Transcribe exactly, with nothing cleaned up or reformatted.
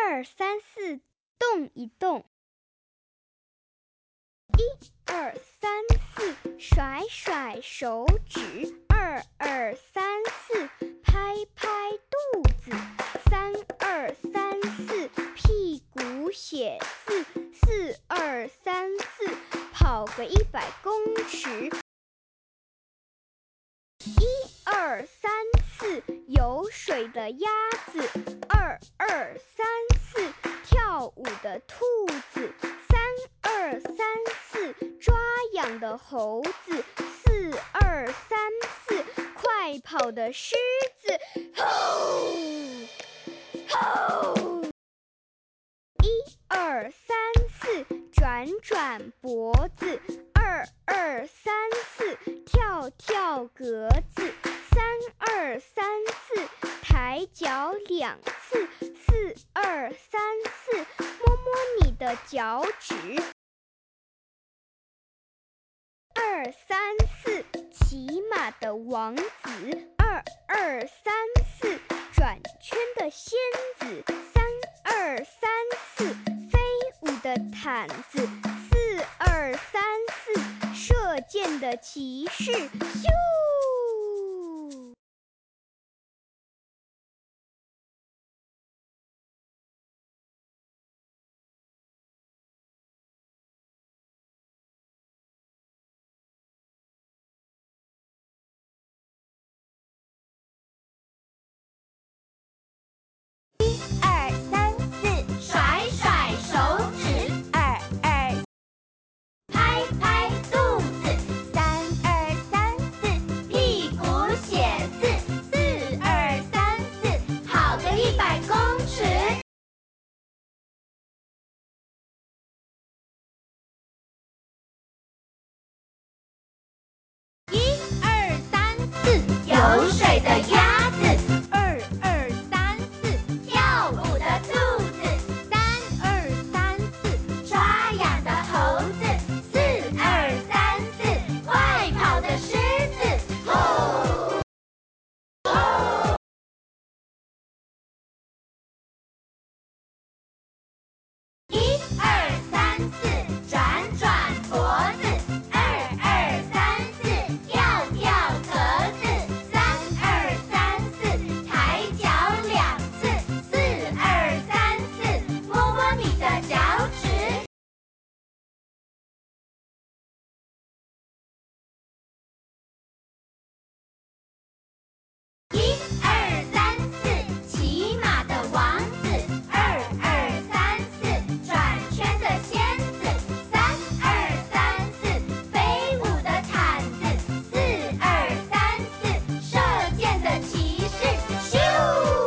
二三四，动一动。一二三四，甩甩手指。二二三四，拍拍肚子。三二三四，屁股写字。四二三四，跑个一百公尺。一二三四，游水的鸭子。二二三四，跳舞的兔子。三二三四，抓痒的猴子。四二三四，快跑的狮子。吼吼！一二三四，转转脖子。二二三四，跳跳格子。三二三四，抬脚两次。四二三四，摸摸你的脚趾。二三四，骑马的王子。二二三四，转圈的仙子。三二三四，飞舞的毯子。四二三四，射箭的骑士。咻！ 二三四，甩甩手指。二二，拍拍肚子。三二三四，屁股写字。四二三四，跑个一百公尺。一二三四，游水的